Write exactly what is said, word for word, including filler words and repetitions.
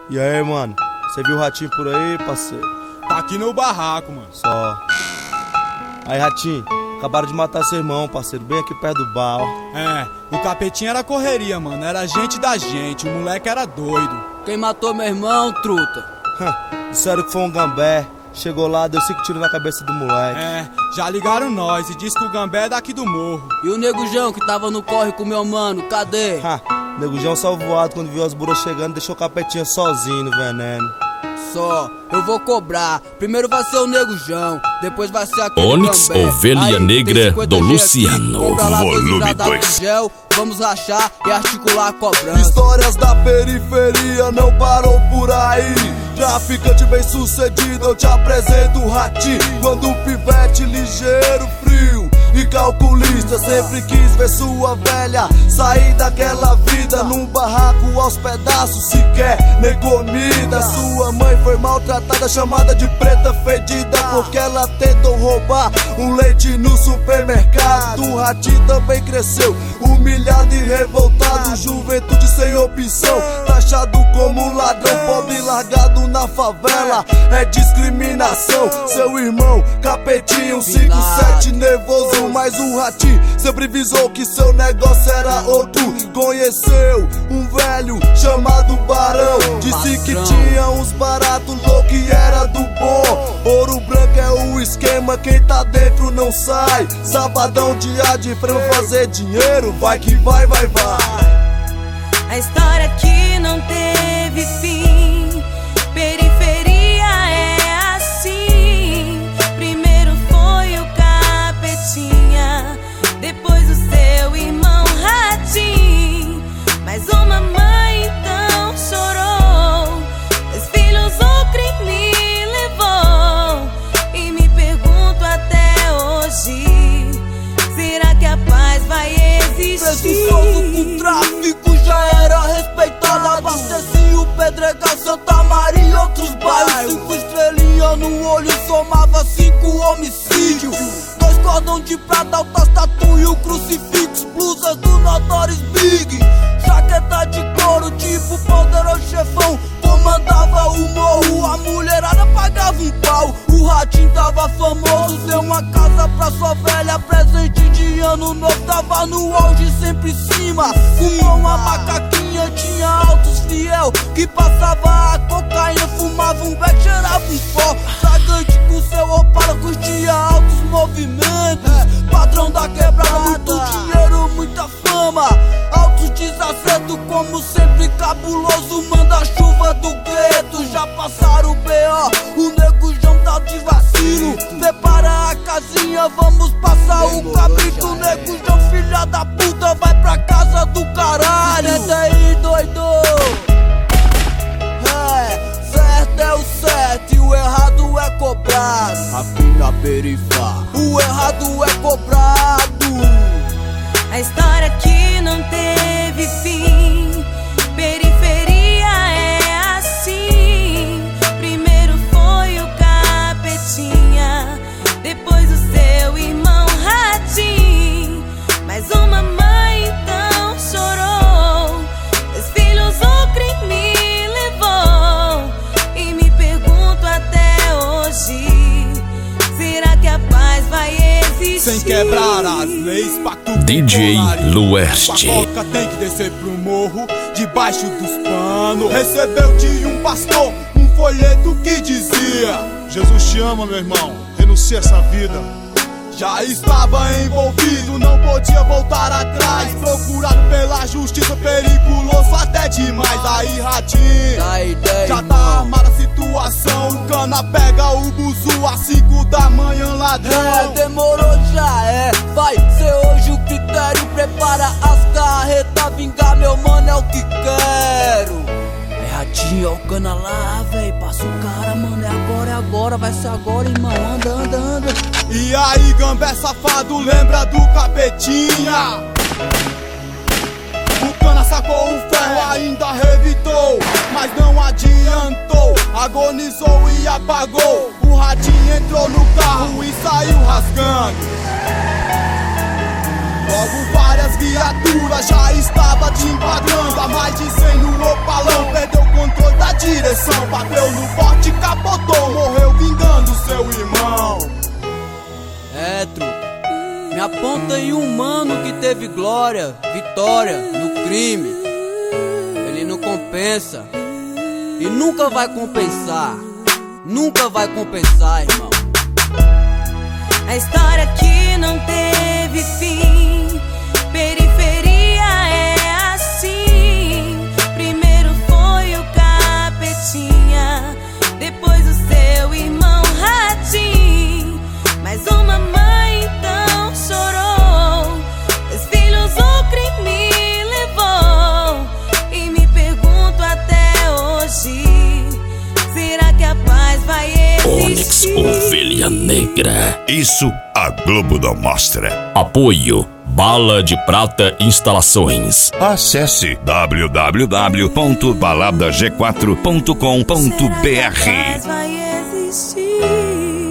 E aí, mano? Você viu o Ratinho por aí, parceiro? Tá aqui no barraco, mano. Só. Aí, Ratinho, acabaram de matar seu irmão, parceiro, bem aqui perto do bar, ó. É, o capetinho era correria, mano. Era gente da gente, o moleque era doido. Quem matou meu irmão, truta? Disseram que foi um gambé. Chegou lá, deu cinco tiros na cabeça do moleque. É, já ligaram nós e diz que o gambé é daqui do morro. E o negujão que tava no corre com meu mano, cadê? Ha, negujão saiu voado quando viu as buras chegando, deixou o capetinha sozinho no veneno. Só, eu vou cobrar. Primeiro vai ser o negujão, depois vai ser aquele Onix, gambé. Ovelha Aí, Negra do Luciano, volume dois. Vamos rachar e articular a cobrança. Histórias da periferia não param por aí. Traficante bem sucedido, eu te apresento o Ratinho. Quando o pivete ligeiro, frio e calculista, sempre quis ver sua velha sair daquela vida num barraco aos pedaços, sequer nem comida. Sua mãe foi maltratada, chamada de preta fedida, porque ela tentou roubar um leite no supermercado. O Ratinho também cresceu humilhado e revoltado, juventude sem opção, taxado como ladrão, pobre largado na favela, é discriminação. Seu irmão, capetinho, cinco sete nervoso, mas o Ratinho sempre visou que seu negócio era outro. Conheceu um velho chamado Barão, disse que tinha uns baratos loucos e era do bom. Ouro branco é o esquema, quem tá dentro não sai. Sabadão, dia de frente, fazer dinheiro, vai que vai, vai, vai. A história que não teve fim, periferia é assim. Primeiro foi o capetinha, depois o seu irmão Ratinho. Mas uma mãe então chorou, dois filhos o crime levou. E me pergunto até hoje, será que a paz vai existir? Com tráfico já era respeitado, abastecia o Pedregal, Santa Maria e outros bairros. Cinco estrelinhas no olho, somava cinco homicídios. Dois cordão de prata, altas tatu e o crucifixo. Blusas do Notorious Big, jaqueta de couro tipo poderoso chefão. Comandava o morro, a mulherada pagava um pau. O Ratinho tava famoso, deu uma casa pra sua velha, presente de ano novo, tava no auge, sempre em cima. Com uma macaquinha, tinha altos fiel, que passava a cocaína, fumava um beck, cheirava um pó. Sagante com seu Opala, curtia altos movimentos. Padrão da quebrada, muito dinheiro, muita fama. Altos desacertos, como sempre cabuloso, manda-chuva do gueto. Já passaram o B O, o negujão tá de vacilo. Prepara a casinha, vamos passar o cabrito. Negujão, filha da puta, vai pra casa do caralho. Senta aí, doido. É, certo é o certo e o errado é cobrado. Aqui na periferia, o errado é cobrado. A história que não teve fim, periferia é assim. Primeiro foi o capetinha, depois o seu irmão Ratinho. Mas uma mãe então chorou, dois filhos o crime levou. E me pergunto até hoje, será que a paz vai existir? Sem quebrar as leis, pacto D J Lueste. A boca tem que descer pro morro, debaixo dos panos. Recebeu de um pastor um folheto que dizia: Jesus te ama, meu irmão, renuncia essa vida. Já estava envolvido, não podia voltar atrás. Procurado pela justiça, periculoso até demais. Aí Ratinho, Dá ideia, já tá armada a situação. O cana pega o buzu às cinco da manhã, ladrão. É, demorou, já é. Vai ser hoje o critério. Prepara as carretas, vingar meu mano é o que quero. É Ratinho, é o cana lá, véi. Passa o cara, mano, é agora, é agora. Vai ser agora, irmão, anda, anda, anda. E aí, gambé safado, lembra do capetinha? O cana sacou o ferro, ainda revitou, mas não adiantou. Agonizou e apagou. O Ratinho entrou no carro e saiu rasgando. Logo várias viaturas já estava te enquadrando. A mais de cem no opalão, perdeu o controle da direção. glória, vitória no crime. Ele não compensa e nunca vai compensar. Nunca vai compensar, irmão. A história que não teve fim. Periferia é assim. Primeiro foi o Capetinha, depois o seu irmão Ratinho. Mas uma mãe então chorou, dois filhos o crime levou. E me pergunto até hoje, será que a paz vai Onyx existir? Ovelha Negra. Isso a Globo não mostra. Apoio Bala de Prata Instalações. Acesse w w w ponto balada g quatro ponto com ponto b r. Será que a paz vai existir?